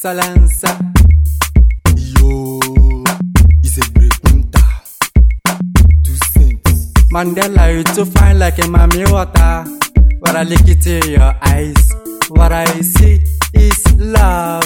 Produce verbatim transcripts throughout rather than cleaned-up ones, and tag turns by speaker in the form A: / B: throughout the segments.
A: Salansa. Yo, is a break winter. Two cents. Mandela, you too fine like a mommy water. What I look it in your eyes, what I see is love.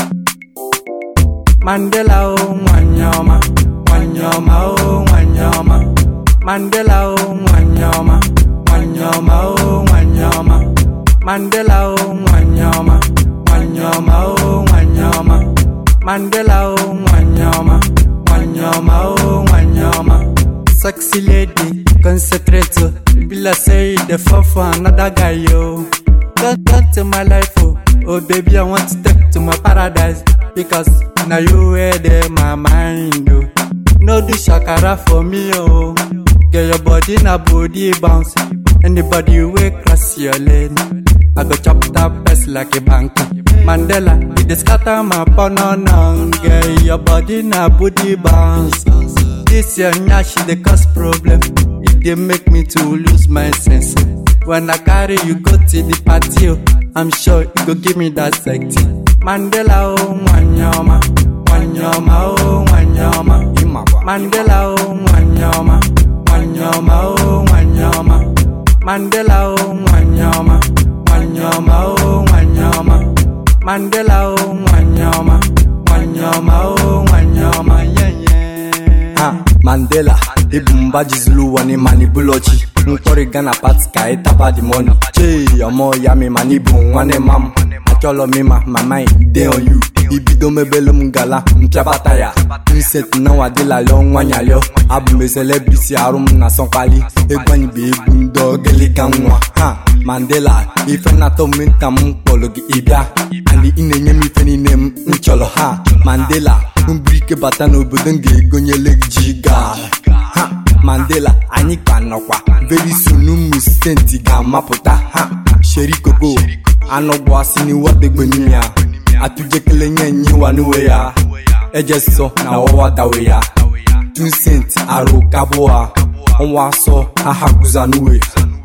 A: Mandela, oh, wanyama, wanyama, oh, wanyama. Mandela, oh, wanyama, wanyama, oh, wanyama. Mandela, oh, wanyama, wanyama, oh, wanyama. Mandela, oh, wanyama, wanyama, oh, wanyama. Sexy lady, concentrate, oh. Be like say the fall for another guy, yo. Don't come to my life, oh. Oh baby, I want to take to my paradise. Because now you were there, my mind, oh. No do shakara for me, oh. Get your body na body bounce. Anybody will cross your lane. I go chop that best like a banker. Mandela, you just scatter my banana. Get your body na body bounce. This your nyash, they cause problem. It they make me to lose my sense. When I carry you go to the party, oh, I'm sure you go give me that sexy. Mandela, oh, wanyama, wanyama, oh, wanyama. Mandela, oh, wanyama, wanyama, oh, wanyama. Mandela, oh, wanyama, wanyama, oh, wanyama. Mandela, oh, wanyama, wanyama, oh, wanyama, yeah, yeah. Ha, Mandela, ibumba jizlu wani mani bulochi. Nkori gana pats ka etapa di money. Che, yomo ya me mani bun wane mam. Akolo me ma, my mind dey on you. Ibido me belo mungala, mtrabataya. Set na wadila lo nwanya lo. Abu me celebrity arum na sonkali. Egwani be bundo gele ganwa. Ha, Mandela, ife na to minta mpologi ibia. Andi inenye mi feni nem ncholo ha. Mandela, umbrike bata no budenge gonye leg jiga. Ha, Mandela, anyị ka nọkwa. Very soon umu senti ga maputa ha. Sheri koko, anogbo asini wadegbe ni ya. Atujekele nye nye wanuwe ya. Eje so na wawa dawe ya. Two cent aro kaboa. Onwa so ahakuza nuwe.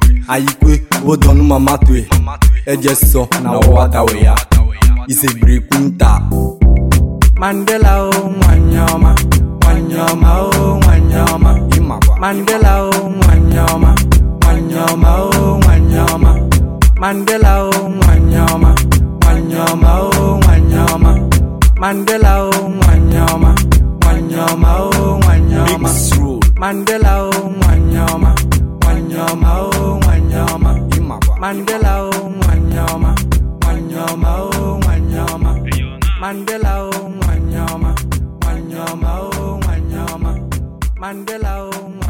A: Ayikwe bodonu mamatwe. Eje so na wawa dawe ya. Ise brekunta. Mandela oh wanyama, wanyama oh wanyama. Mandela oh wanyama, wanyama oh wanyama. Mandela oh wanyama, wanyama oh wanyama. Mandela oh wanyama, wanyama oh wanyama. Mandela oh wanyama, wanyama oh wanyama. Mandela oh wanyama, wanyama oh wanyama. Mandela oh wanyama, wanyama oh wanyama. Mandela oh